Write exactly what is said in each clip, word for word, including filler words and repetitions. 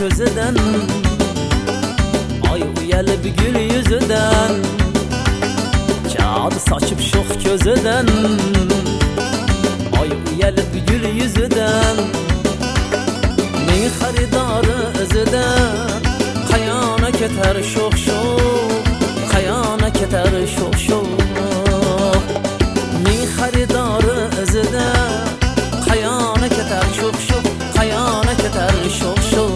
gözüden, ay uyalib gül yüzüden, kağıdı saçıp şox gözüden, ay uyalib gül yüzüden, men xaridarı özüden, qayana keter şox şox, qayana keter şox şox, men xaridarı özüden, qayana keter şox şox, qayana keter şox şox.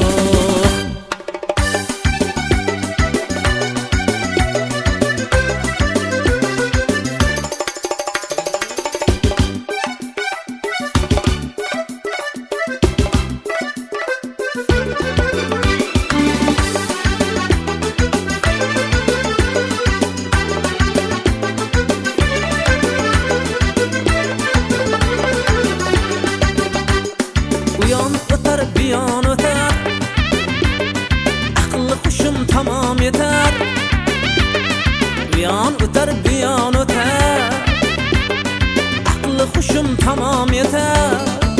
Uyan öter, biyan öter, akıllı kuşum tamam yeter. Uyan öter, biyan öter, akıllı kuşum tamam yeter.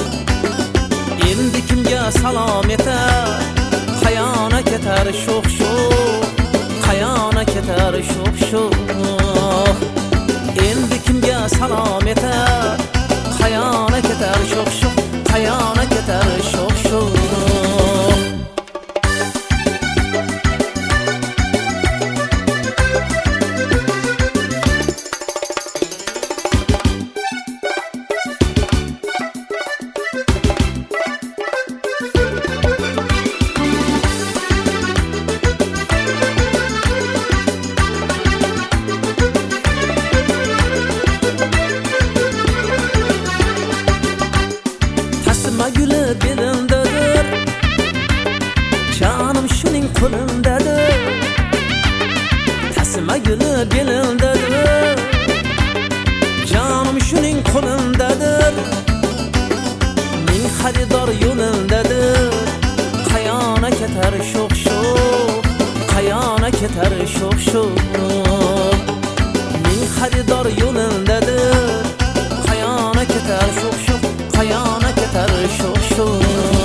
Endi kimge salam yeter, qayana keter şox şox, qayana keter şox şox. Endi kimge salam yeter, qayana keter şox şox, qayana keter şox şox. Tasma gülü dilimdedir, canım şuning qo'limdadir. Tasma gülü dilimdedir, canım şuning qo'limdadir. Men xaridor yo'lindadir, qayana keter şox şox, qayana keter şox şox. Men xaridor yo'lindadir, qayana keter şox şox, qayana keter şox şox.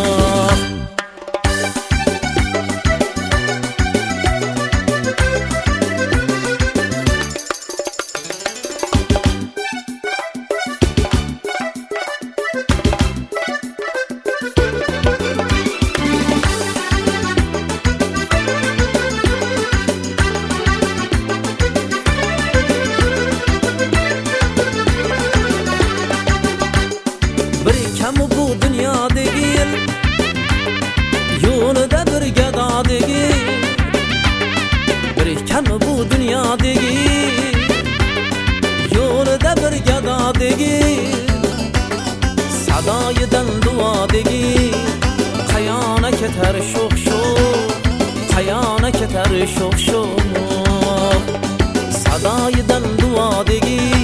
Bir kamu bu dünya değil, yolunda bir gada değil. Bir kamu bu dünya değil, yolunda bir gada değil. Sadayıdan dua değil, qayana keter şox şox, qayana keter şox şox. Sadayıdan dua değil,